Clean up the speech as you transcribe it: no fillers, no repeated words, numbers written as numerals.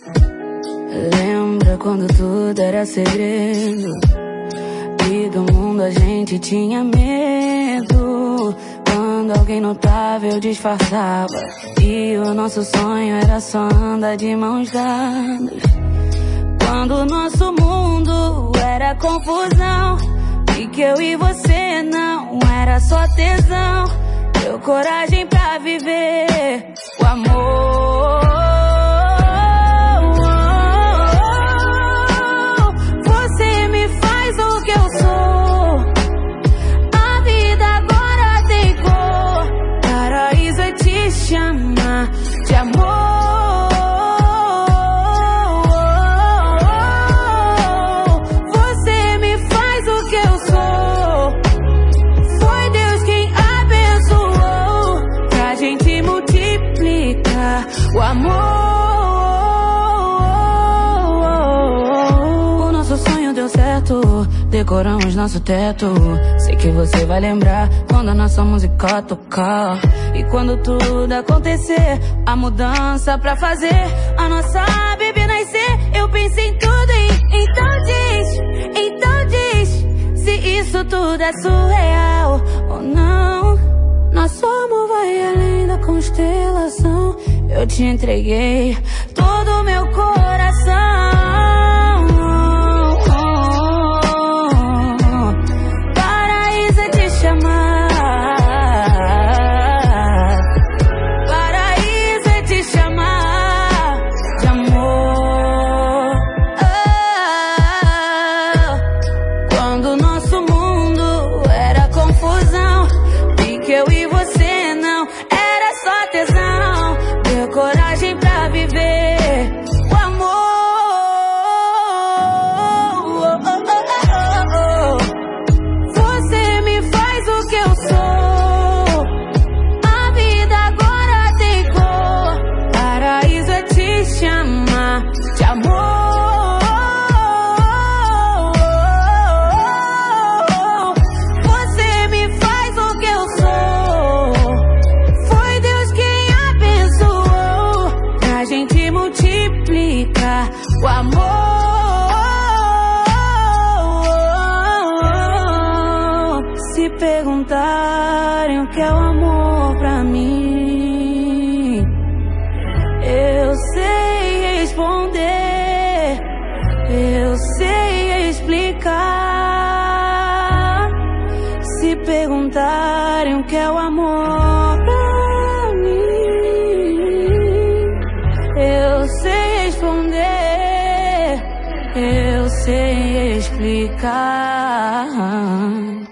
Lembra quando tudo era segredo e do mundo a gente tinha medo? Quando alguém notava eu disfarçava e o nosso sonho era só andar de mãos dadas. Quando o nosso mundo era confusão e que eu e você não era só tesão, deu coragem pra viver o amor. Você me faz o que eu sou. A vida agora tem cor. Paraíso é te chamar de amor. O amor, o nosso sonho deu certo, decoramos nosso teto. Sei que você vai lembrar quando a nossa música tocar. E quando tudo acontecer, a mudança pra fazer a nossa bebê nascer, eu pensei em tudo então diz se isso tudo é surreal ou não. Nosso amor vai além da constelação. Eu te entreguei todo o meu coração. Paraíso é te chamar. Paraíso é te chamar de amor. Quando o nosso mundo era confusão e que eu e você não era só tesão, deu coragem pra viver o amor. Você me faz o que eu sou. A vida agora tem cor. Paraíso é te chamar de amor. Você me faz o que eu sou. Foi Deus quem abençoou pra gente multiplicar o amor. Se perguntarem o que é o amor pra mim, eu sei responder, eu sei explicar. Se perguntarem o que é o amor pra mim, eu sei responder, eu sei explicar.